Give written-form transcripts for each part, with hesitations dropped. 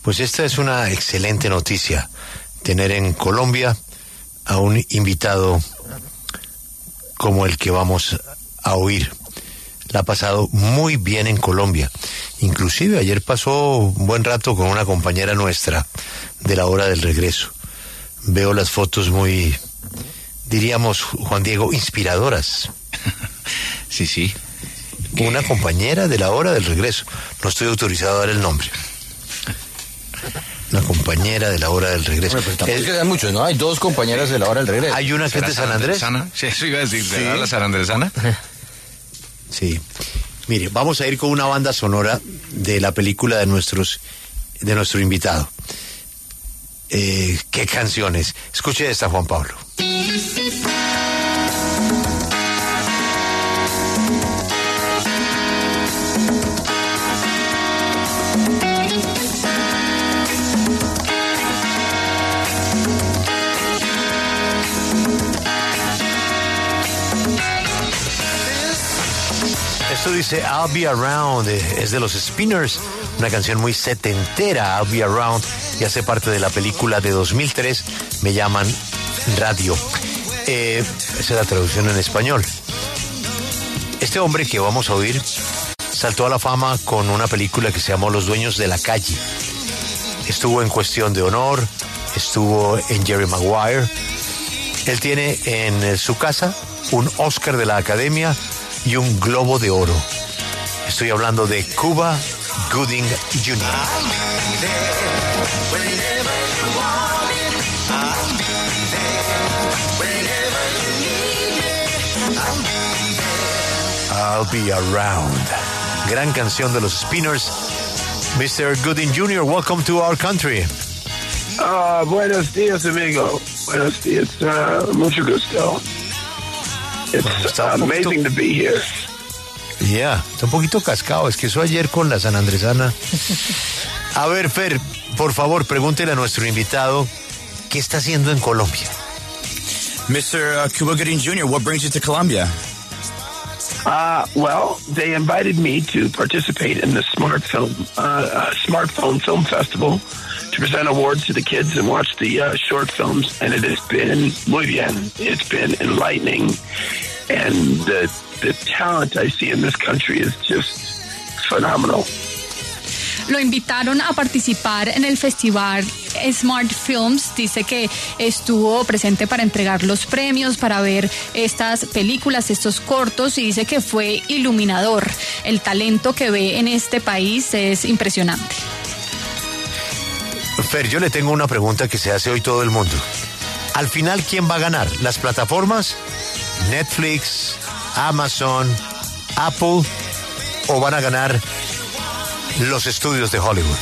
Pues esta es una excelente noticia, tener en Colombia a un invitado como el que vamos a oír. La ha pasado muy bien en Colombia. Inclusive ayer pasó un buen rato con una compañera nuestra de la hora del regreso. Veo las fotos muy, diríamos, Juan Diego, inspiradoras. Sí. Una compañera de la hora del regreso. No estoy autorizado a dar el nombre. Una compañera de la hora del regreso. Bueno, pero tampoco quedan muchos, ¿no? Hay dos compañeras de la hora del regreso. Hay una que es de San Andrés. Sí, eso iba a decir, ¿será la sanandresana? Sí. Mire, vamos a ir con una banda sonora de la película de nuestro invitado. ¿Qué canciones? Escuche esta, Juan Pablo. Esto dice I'll Be Around, es de los Spinners, una canción muy setentera, I'll Be Around, y hace parte de la película de 2003, Me Llaman Radio. Esa es la traducción en español. Este hombre que vamos a oír saltó a la fama con una película que se llamó Los Dueños de la Calle. Estuvo en Cuestión de Honor, estuvo en Jerry Maguire. Él tiene en su casa un Oscar de la Academia y un Globo de Oro. Estoy hablando de Cuba Gooding Jr. I'll Be Around. Gran canción de los Spinners. Mr. Gooding Jr., welcome to our country. Buenos días, amigo. Buenos días. Mucho gusto. It's amazing to be here. Yeah, está un poquito cascado. Es que eso ayer con la sanandresana. A ver, Fer, por favor, pregúntele a nuestro invitado qué está haciendo en Colombia. Mr. Cuba Gooding Jr., what brings you to Colombia? Well, they invited me to participate in the Smartphone Film Festival to present awards to the kids and watch the short films, and it has been muy bien. It's been enlightening, and the talent I see in this country is just phenomenal. Lo invitaron a participar en el festival Smart Films. Dice que estuvo presente para entregar los premios, para ver estas películas, estos cortos, y dice que fue iluminador. El talento que ve en este país es impresionante. Fer, yo le tengo una pregunta que se hace hoy todo el mundo. Al final, ¿quién va a ganar? ¿Las plataformas? ¿Netflix, Amazon, Apple? ¿O van a ganar los estudios de Hollywood?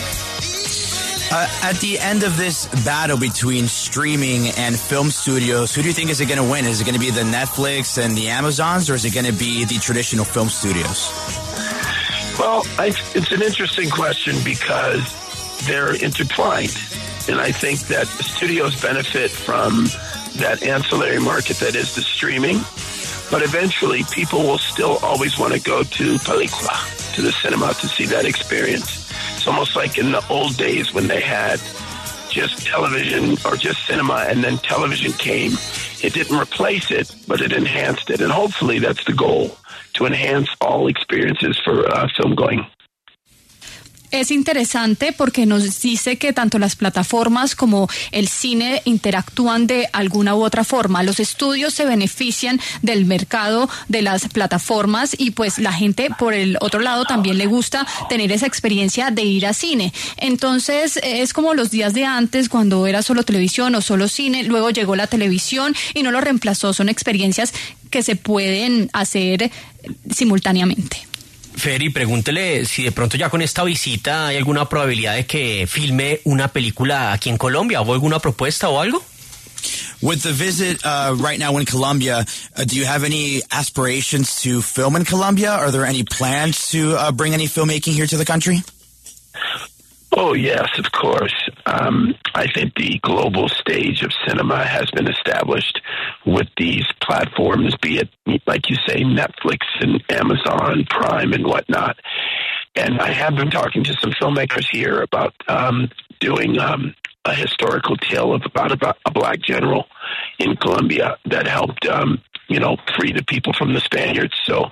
At the end of this battle between streaming and film studios, who do you think is it going to win? Is it going to be the Netflix and the Amazons, or is it going to be the traditional film studios? Well, it's an interesting question because they're intertwined. And I think that the studios benefit from that ancillary market that is the streaming. But eventually, people will still always want to go to película, to the cinema, to see that experience. It's almost like in the old days when they had just television or just cinema, and then television came. It didn't replace it, but it enhanced it. And hopefully that's the goal, to enhance all experiences for film going. Es interesante porque nos dice que tanto las plataformas como el cine interactúan de alguna u otra forma. Los estudios se benefician del mercado de las plataformas y pues la gente por el otro lado también le gusta tener esa experiencia de ir a cine. Entonces es como los días de antes cuando era solo televisión o solo cine, luego llegó la televisión y no lo reemplazó. Son experiencias que se pueden hacer simultáneamente. Ferry, pregúntele si de pronto ya con esta visita hay alguna probabilidad de que filme una película aquí en Colombia, o alguna propuesta o algo. With the visit right now in Colombia, do you have any aspirations to film in Colombia? Are there any plans to bring any filmmaking here to the country? Oh, yes, of course. I think the global stage of cinema has been established with these platforms, be it, like you say, Netflix and Amazon Prime and whatnot. And I have been talking to some filmmakers here about doing a historical tale about a black general in Colombia that helped, free the people from the Spaniards. So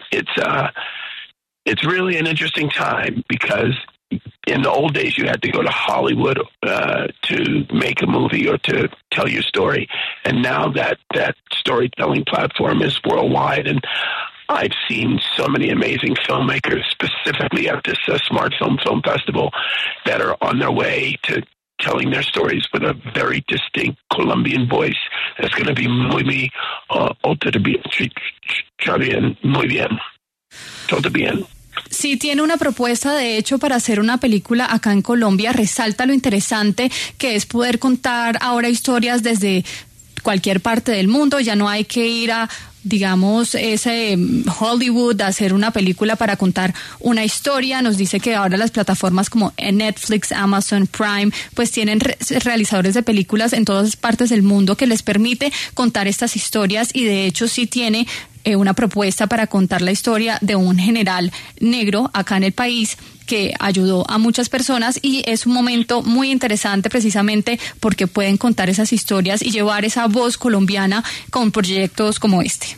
it's really an interesting time because in the old days you had to go to Hollywood to make a movie or to tell your story. And now that storytelling platform is worldwide, and I've seen so many amazing filmmakers, specifically at this Smart Film Festival, that are on their way to telling their stories with a very distinct Colombian voice. That's going to be muy bien. Todo bien. Sí, tiene una propuesta, de hecho, para hacer una película acá en Colombia. Resalta lo interesante que es poder contar ahora historias desde cualquier parte del mundo. Ya no hay que ir a, digamos, ese Hollywood a hacer una película para contar una historia. Nos dice que ahora las plataformas como Netflix, Amazon Prime, pues tienen realizadores de películas en todas partes del mundo que les permite contar estas historias, y de hecho sí tiene una propuesta para contar la historia de un general negro acá en el país que ayudó a muchas personas, y es un momento muy interesante precisamente porque pueden contar esas historias y llevar esa voz colombiana con proyectos como este.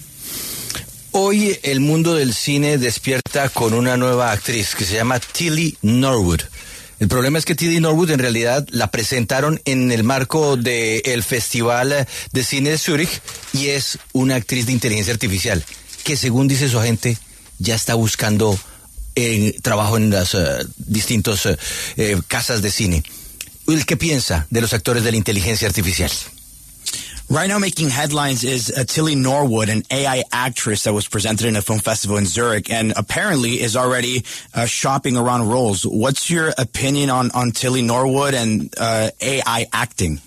Hoy el mundo del cine despierta con una nueva actriz que se llama Tilly Norwood. El problema es que Tilly Norwood en realidad la presentaron en el marco del Festival de Cine de Zúrich, y es una actriz de inteligencia artificial que, según dice su agente, ya está buscando trabajo en las distintas casas de cine. ¿Qué piensa de los actores de la inteligencia artificial? Right now making headlines is Tilly Norwood, an AI actress that was presented in a film festival in Zurich and apparently is already shopping around roles. What's your opinion on Tilly Norwood and AI acting?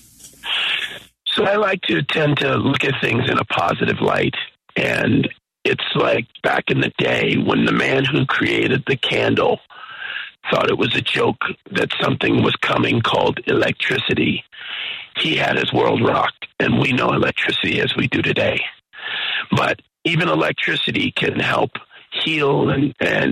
So I like to tend to look at things in a positive light. And it's like back in the day when the man who created the candle thought it was a joke that something was coming called electricity. He had his world rocked, and we know electricity as we do today. But even electricity can help heal and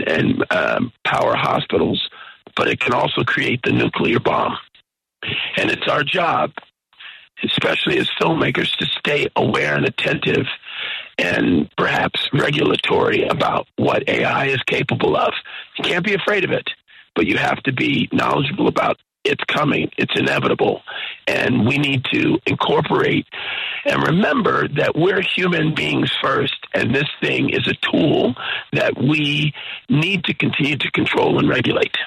power hospitals, but it can also create the nuclear bomb. And it's our job, especially as filmmakers, to stay aware and attentive and perhaps regulatory about what AI is capable of. You can't be afraid of it, but you have to be knowledgeable about it's coming, it's inevitable, and we need to incorporate and remember that we're human beings first, and this thing is a tool that we need to continue to control and regulate.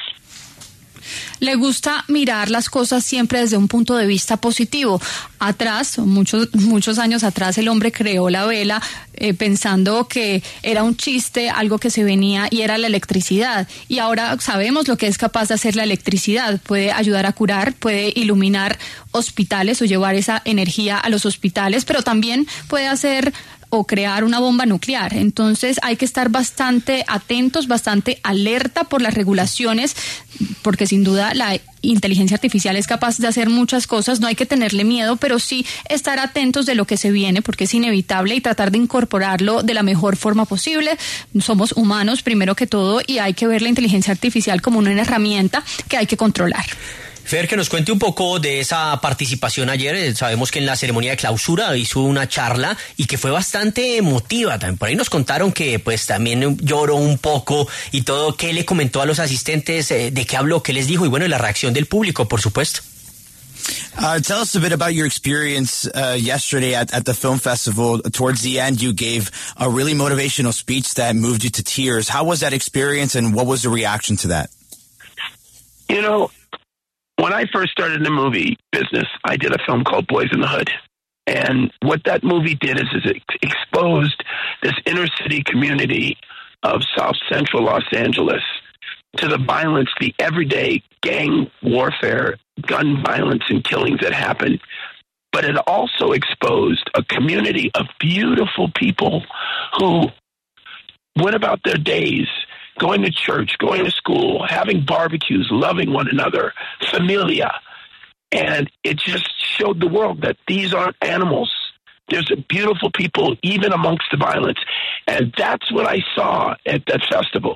Le gusta mirar las cosas siempre desde un punto de vista positivo. Atrás, muchos años atrás, el hombre creó la vela pensando que era un chiste, algo que se venía, y era la electricidad. Y ahora sabemos lo que es capaz de hacer la electricidad. Puede ayudar a curar, puede iluminar hospitales o llevar esa energía a los hospitales, pero también puede hacer o crear una bomba nuclear. Entonces hay que estar bastante atentos, bastante alerta por las regulaciones, porque sin duda la inteligencia artificial es capaz de hacer muchas cosas. No hay que tenerle miedo, pero sí estar atentos de lo que se viene, porque es inevitable, y tratar de incorporarlo de la mejor forma posible. Somos humanos primero que todo, y hay que ver la inteligencia artificial como una herramienta que hay que controlar. Fer, que nos cuente un poco de esa participación ayer. Sabemos que en la ceremonia de clausura hizo una charla y que fue bastante emotiva. También por ahí nos contaron que pues también lloró un poco y todo. ¿Qué le comentó a los asistentes? ¿De qué habló? ¿Qué les dijo? Y bueno, la reacción del público, por supuesto. Tell us a bit about your experience yesterday at the film festival. Towards the end, you gave a really motivational speech that moved you to tears. How was that experience, and what was the reaction to that? You know, when I first started in the movie business, I did a film called Boys in the Hood. And what that movie did is it exposed this inner city community of South Central Los Angeles to the violence, the everyday gang warfare, gun violence and killings that happen. But it also exposed a community of beautiful people who went about their days going to church, going to school, having barbecues, loving one another, familia. And it just showed the world that these aren't animals. There's beautiful people even amongst the violence. And that's what I saw at that festival.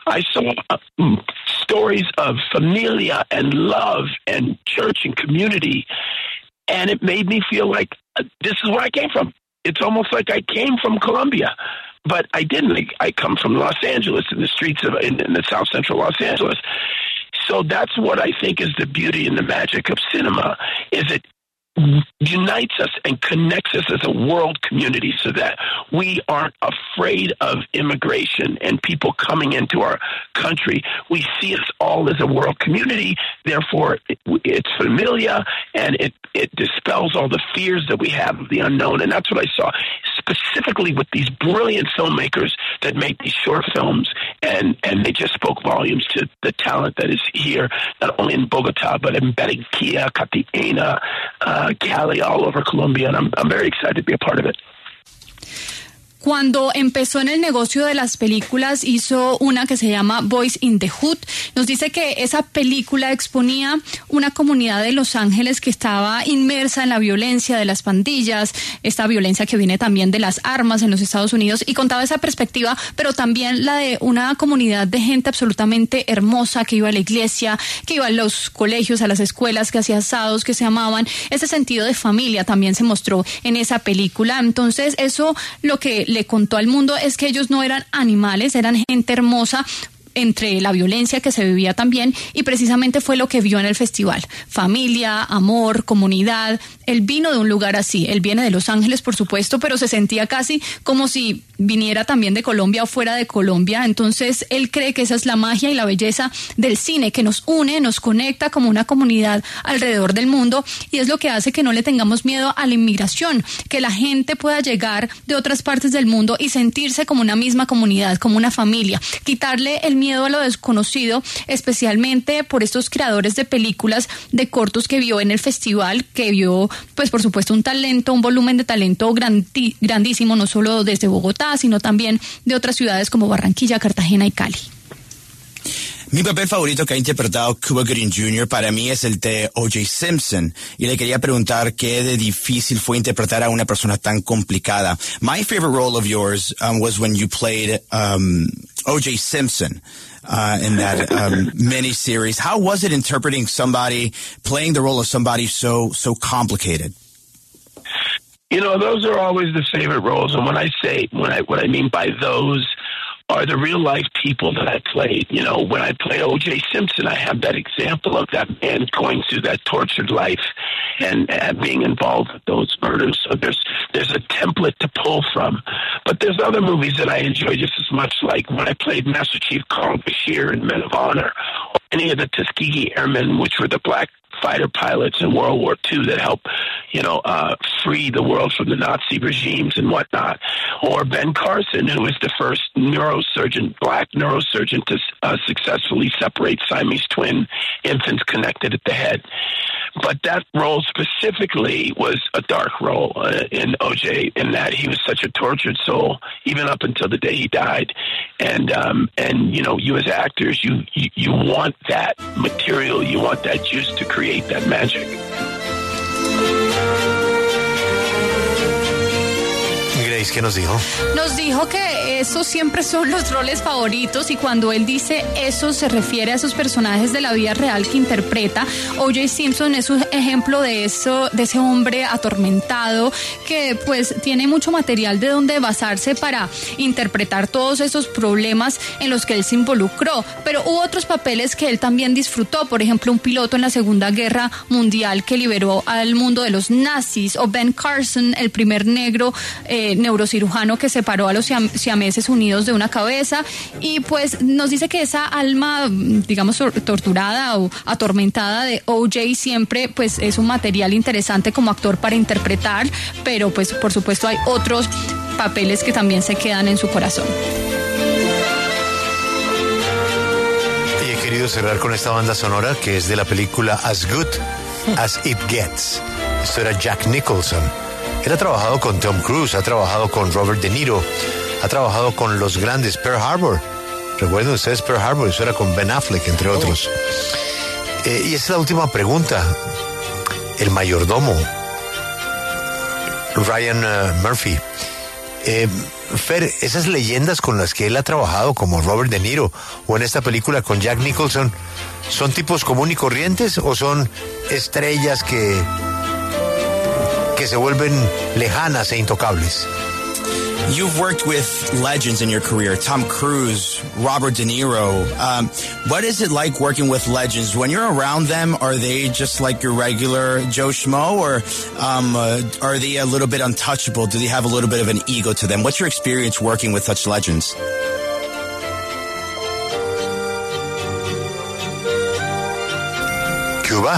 I saw stories of familia and love and church and community, and it made me feel like this is where I came from. It's almost like I came from Colombia, but I didn't. I come from Los Angeles, in the streets of in the South Central Los Angeles. So that's what I think is the beauty and the magic of cinema, is it unites us and connects us as a world community so that we aren't afraid of immigration and people coming into our country. We see us all as a world community. Therefore, it's familiar, and it dispels all the fears that we have of the unknown. And that's what I saw specifically with these brilliant filmmakers that make these short films, and they just spoke volumes to the talent that is here, not only in Bogota, but in Barranquilla, Cartagena, Cali, all over Colombia, and I'm very excited to be a part of it. Cuando empezó en el negocio de las películas, hizo una que se llama Boys in the Hood. Nos dice que esa película exponía una comunidad de Los Ángeles que estaba inmersa en la violencia de las pandillas, esta violencia que viene también de las armas en los Estados Unidos, y contaba esa perspectiva, pero también la de una comunidad de gente absolutamente hermosa que iba a la iglesia, que iba a los colegios, a las escuelas, que hacía asados, que se amaban. Ese sentido de familia también se mostró en esa película. Entonces, eso lo que le contó al mundo es que ellos no eran animales, eran gente hermosa, entre la violencia que se vivía también, y precisamente fue lo que vio en el festival. Familia, amor, comunidad. Él vino de un lugar así, él viene de Los Ángeles, por supuesto, pero se sentía casi como si viniera también de Colombia o fuera de Colombia. Entonces él cree que esa es la magia y la belleza del cine, que nos une, nos conecta como una comunidad alrededor del mundo, y es lo que hace que no le tengamos miedo a la inmigración, que la gente pueda llegar de otras partes del mundo y sentirse como una misma comunidad, como una familia, quitarle el miedo a lo desconocido, especialmente por estos creadores de películas, de cortos que vio en el festival, que vio, pues por supuesto, un talento, un volumen de talento grandísimo, no solo desde Bogotá, sino también de otras ciudades como Barranquilla, Cartagena y Cali. Mi papel favorito que ha interpretado Cuba Gooding Jr. para mí es el de O.J. Simpson, y le quería preguntar qué de difícil fue interpretar a una persona tan complicada. My favorite role of yours was when you played O.J. Simpson in that miniseries. How was it interpreting somebody, playing the role of somebody so complicated? You know, those are always the favorite roles, and what I mean by those are the real life people that I played. You know, when I play O.J. Simpson, I have that example of that man going through that tortured life and being involved with those murders. So there's a template to pull from. But there's other movies that I enjoy just as much, like when I played Master Chief Carl Bashir in Men of Honor, or any of the Tuskegee Airmen, which were the black fighter pilots in World War II that helped, free the world from the Nazi regimes and whatnot. Or Ben Carson, who was the first black neurosurgeon to successfully separate Siamese twin infants connected at the head. But that role specifically was a dark role in O.J., in that he was such a tortured soul, even up until the day he died. And you as actors, you want that material, you want that juice to create that magic. Grace, ¿qué nos dijo? Nos dijo que esos siempre son los roles favoritos, y cuando él dice eso se refiere a esos personajes de la vida real que interpreta. O.J. Simpson es un ejemplo de eso, de ese hombre atormentado que pues tiene mucho material de donde basarse para interpretar todos esos problemas en los que él se involucró, pero hubo otros papeles que él también disfrutó, por ejemplo un piloto en la Segunda Guerra Mundial que liberó al mundo de los nazis, o Ben Carson, el primer negro neurocirujano que separó a los siameses unidos de una cabeza. Y pues nos dice que esa alma, digamos, torturada o atormentada de O.J. siempre pues es un material interesante como actor para interpretar, pero pues por supuesto hay otros papeles que también se quedan en su corazón. Y he querido cerrar con esta banda sonora que es de la película As Good As It Gets. Esto era Jack Nicholson. Él ha trabajado con Tom Cruise, ha trabajado con Robert De Niro, ha trabajado con los grandes Pearl Harbor. ¿Recuerdan ustedes Pearl Harbor? Eso era con Ben Affleck, entre otros. Y esa es la última pregunta. El mayordomo, Ryan Murphy. Fer, esas leyendas con las que él ha trabajado, como Robert De Niro o en esta película con Jack Nicholson, ¿son tipos común y corrientes o son estrellas que se vuelven lejanas e intocables? You've worked with legends in your career, Tom Cruise, Robert De Niro. What is it like working with legends? When you're around them, are they just like your regular Joe Schmo, or are they a little bit untouchable? Do they have a little bit of an ego to them? What's your experience working with such legends? ¿Cuba?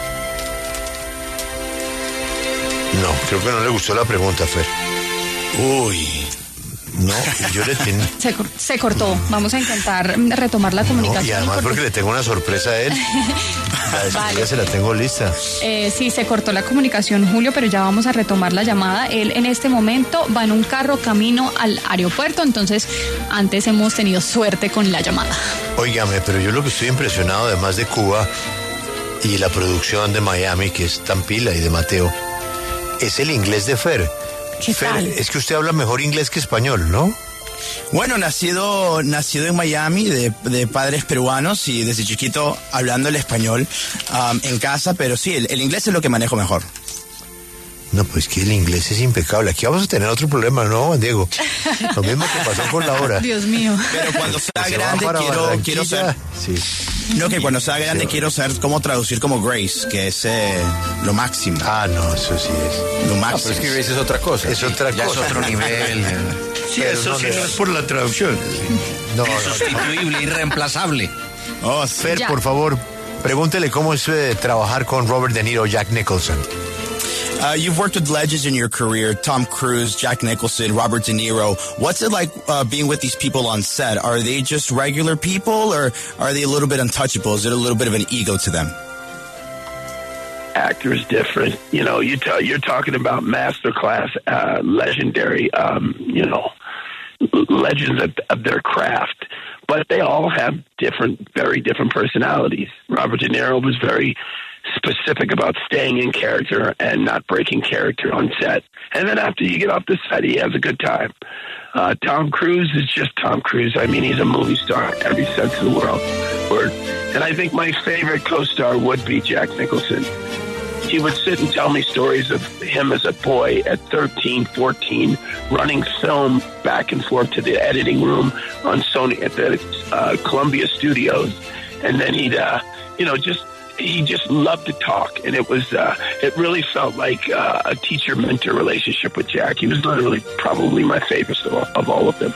No, creo que no le gustó la pregunta, Fer. Uy. No, yo le tengo... Se cortó. Vamos a intentar retomar la comunicación. No, y además porque le tengo una sorpresa a él. La despedida vale. Se la tengo lista. Sí, se cortó la comunicación, Julio, pero ya vamos a retomar la llamada. Él en este momento va en un carro camino al aeropuerto, entonces antes hemos tenido suerte con la llamada. Óigame, pero yo lo que estoy impresionado, además de Cuba y la producción de Miami, que es tan pila, y de Mateo, es el inglés de Fer. ¿Qué Fer, tal? es que usted habla mejor inglés que español, ¿no? Bueno, nacido en Miami de padres peruanos y desde chiquito hablando el español en casa, pero sí, el inglés es lo que manejo mejor. No, pues que el inglés es impecable. Aquí vamos a tener otro problema, ¿no, Juan Diego? Lo mismo que pasó con la hora. Dios mío. Pero cuando sea grande quiero ser... Sí. No, que cuando sea grande quiero saber cómo traducir como Grace, que es lo máximo. Ah, no, eso sí es. Lo máximo. No, pero es que Grace es otra cosa. Es otra ya cosa. es otro nivel. Sí, eso sí no es por la traducción. No, Insustituible, irreemplazable. Oh, Fer, Ya. por favor, pregúntele cómo es trabajar con Robert De Niro o Jack Nicholson. You've worked with legends in your career, Tom Cruise, Jack Nicholson, Robert De Niro. What's it like being with these people on set? Are they just regular people, or are they a little bit untouchable? Is it a little bit of an ego to them? Actor is different. You know, you're talking about masterclass, legendary, legends of their craft. But they all have very different personalities. Robert De Niro was very specific about staying in character and not breaking character on set. And then after you get off the set, he has a good time. Tom Cruise is just Tom Cruise. I mean, he's a movie star in every sense of the word. And I think my favorite co-star would be Jack Nicholson. He would sit and tell me stories of him as a boy at 13, 14, running film back and forth to the editing room on Sony at the Columbia Studios. And then he just loved to talk, and it really felt like a teacher-mentor relationship with Jack. He was literally probably my favorite of all of them.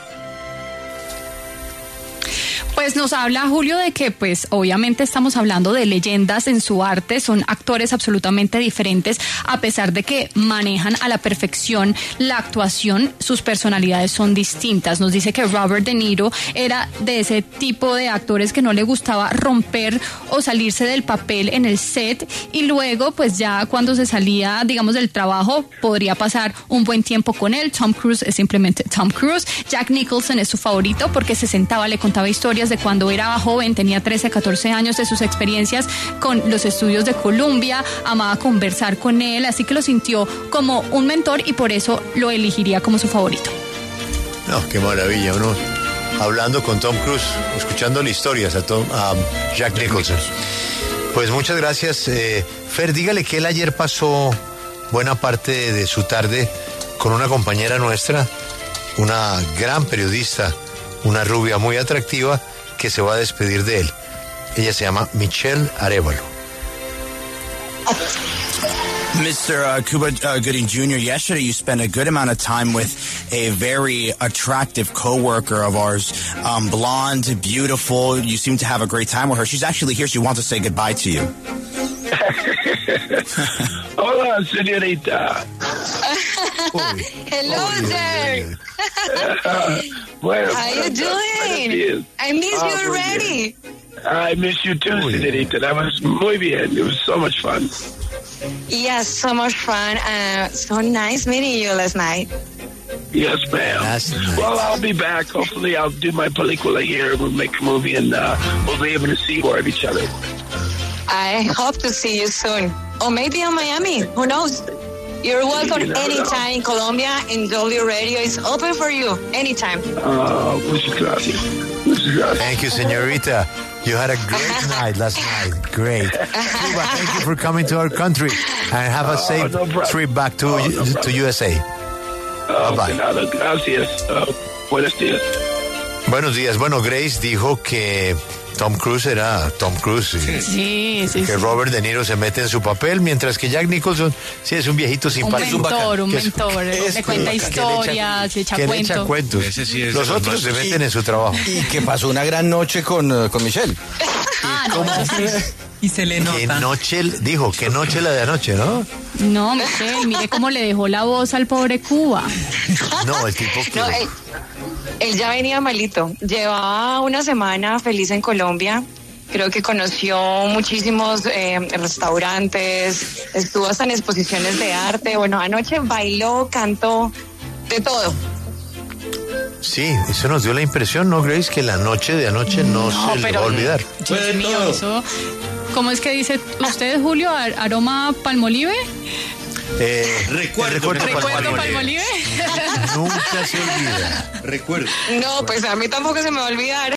Pues nos habla Julio de que pues obviamente estamos hablando de leyendas en su arte, son actores absolutamente diferentes, a pesar de que manejan a la perfección la actuación, sus personalidades son distintas. Nos dice que Robert De Niro era de ese tipo de actores que no le gustaba romper o salirse del papel en el set, y luego pues ya cuando se salía, digamos, del trabajo, podría pasar un buen tiempo con él. Tom Cruise es simplemente Tom Cruise. Jack Nicholson es su favorito porque se sentaba, le contaba historias de cuando era joven, tenía 13, 14 años, de sus experiencias con los estudios de Columbia, amaba conversar con él, así que lo sintió como un mentor y por eso lo elegiría como su favorito. No, qué maravilla, uno hablando con Tom Cruise, escuchándole historias a Jack Nicholson. Pues muchas gracias. Fer, dígale que él ayer pasó buena parte de su tarde con una compañera nuestra, una gran periodista, una rubia muy atractiva, que se va a despedir de él. Ella se llama Michelle Arévalo. Mr. Cuba Gooding Jr., yesterday you spent a good amount of time with a very attractive coworker of ours, blonde, beautiful. You seem to have a great time with her. She's actually here. She wants to say goodbye to you. Hola, señorita. Hello there. Bueno, How you doing? I miss you already. I miss you too, señorita. That was muy bien. It was so much fun. Yes, so much fun. So nice meeting you last night. Yes, ma'am. That's nice. Well, I'll be back. Hopefully, I'll do my película here. We'll make a movie, and we'll be able to see more of each other. I hope to see you soon. Or maybe in Miami. Who knows? You're welcome anytime in Colombia, and W Radio is open for you anytime. Muchas gracias. Muchas gracias. Thank you, señorita. You had a great night last night. Great. Cuba, thank you for coming to our country and have a safe trip back to USA. Bye-bye. Gracias. Buenos días. Buenos días. Bueno, Grace dijo que Tom Cruise era Tom Cruise. Sí. Que Robert De Niro se mete en su papel, mientras que Jack Nicholson sí es un viejito simpático. Un mentor. Le cuenta historias, le echa que cuentos. le echa cuentos. Ese sí es Los el otros más- se meten en su trabajo. Y que pasó una gran noche con Michelle. Y se le Que nota. noche, dijo, que noche la de anoche, ¿no? No, Michelle, mire cómo le dejó la voz al pobre Cuba. No, el tipo que... No, él ya venía malito. Llevaba una semana feliz en Colombia. Creo que conoció muchísimos restaurantes, estuvo hasta en exposiciones de arte. Bueno, anoche bailó, cantó, de todo. Sí, eso nos dio la impresión, ¿no, Grace? Que la noche de anoche no se le va a olvidar. Dios mío, eso... ¿Cómo es que dice usted, Julio? ¿Aroma Palmolive? Recuerdo Palmolive. Nunca se olvida. Recuerdo. No, pues a mí tampoco se me va a olvidar.